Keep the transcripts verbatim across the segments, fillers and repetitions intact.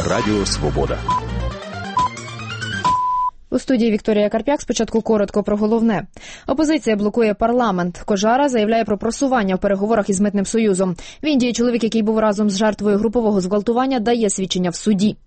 Радіо Свобода. У студії Вікторія Карп'як. Спочатку коротко про головне. Опозиція блокує парламент. Кожара заявляє про просування в переговорах із Митним союзом. В Індії чоловік, який був разом з жертвою групового зґвалтування, дає свідчення в суді.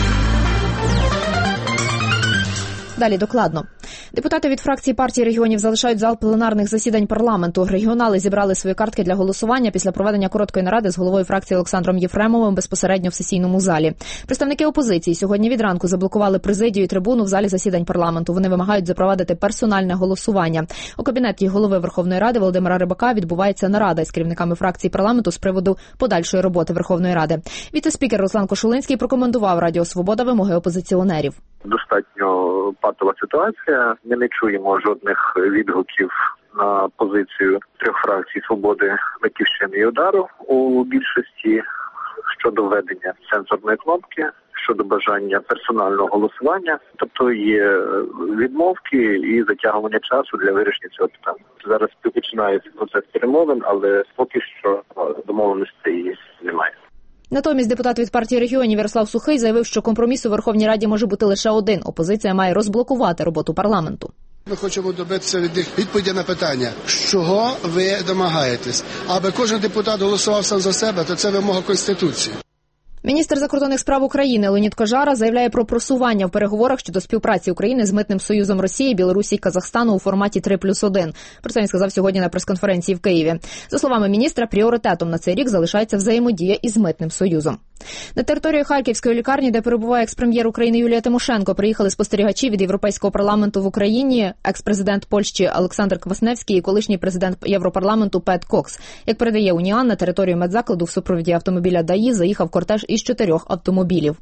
Далі докладно. Депутати від фракції партії регіонів залишають зал пленарних засідань парламенту. Регіонали зібрали свої картки для голосування після проведення короткої наради з головою фракції Олександром Єфремовим безпосередньо в сесійному залі. Представники опозиції сьогодні від ранку заблокували президію і трибуну в залі засідань парламенту. Вони вимагають запровадити персональне голосування. У кабінеті голови Верховної Ради Володимира Рибака відбувається нарада з керівниками фракцій парламенту з приводу подальшої роботи Верховної Ради. Віце-спікер Руслан Кошулинський прокоментував Радіо Свобода вимоги опозиціонерів. Достатньо патова ситуація. Ми не чуємо жодних відгуків на позицію трьох фракцій «Свободи», «Батьківщини» і «Удару» у більшості щодо введення сенсорної кнопки, щодо бажання персонального голосування. Тобто є відмовки і затягування часу для вирішення цього питання. Зараз починається процес перемовин, але поки що домовленостей немає. Натомість депутат від партії регіонів Ярослав Сухий заявив, що компроміс у Верховній Раді може бути лише один. Опозиція має розблокувати роботу парламенту. Ми хочемо добитися від них відповіді на питання, з чого ви домагаєтесь. Аби кожен депутат голосував сам за себе, то це вимога Конституції. Міністр закордонних справ України Леонід Кожара заявляє про просування в переговорах щодо співпраці України з Митним союзом Росії, Білорусі і Казахстану у форматі три плюс один. Про це він сказав сьогодні на прес-конференції в Києві. За словами міністра, пріоритетом на цей рік залишається взаємодія із Митним союзом. На територію Харківської лікарні, де перебуває екс-прем'єр України Юлія Тимошенко, приїхали спостерігачі від Європейського парламенту в Україні, екс-президент Польщі Олександр Квасневський і колишній президент Європарламенту Пет Кокс. Як передає Уніан, на територію медзакладу в супроводі автомобіля ДАІ заїхав кортеж із чотирьох автомобілів.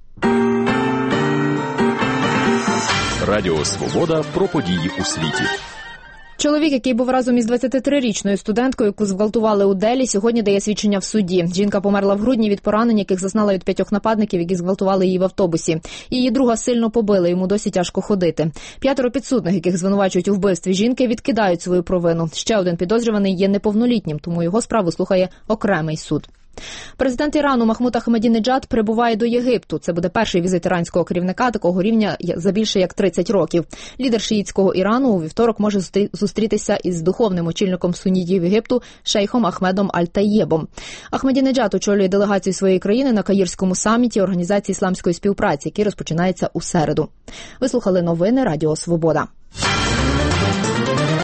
Радіо Свобода про події у світі. Чоловік, який був разом із двадцятитрирічною студенткою, яку зґвалтували у Делі, сьогодні дає свідчення в суді. Жінка померла в грудні від поранень, яких зазнала від п'ятьох нападників, які зґвалтували її в автобусі. Її друга сильно побили, йому досі тяжко ходити. П'ятеро підсудних, яких звинувачують у вбивстві жінки, відкидають свою провину. Ще один підозрюваний є неповнолітнім, тому його справу слухає окремий суд. Президент Ірану Махмуд Ахмадінеджад прибуває до Єгипту. Це буде перший візит іранського керівника такого рівня за більше як тридцять років. Лідер шиїтського Ірану у вівторок може зустрітися із духовним очільником сунітів Єгипту шейхом Ахмедом Аль-Таєбом. Ахмадінеджад очолює делегацію своєї країни на Каїрському саміті Організації ісламської співпраці, який розпочинається у середу. Ви слухали новини Радіо Свобода.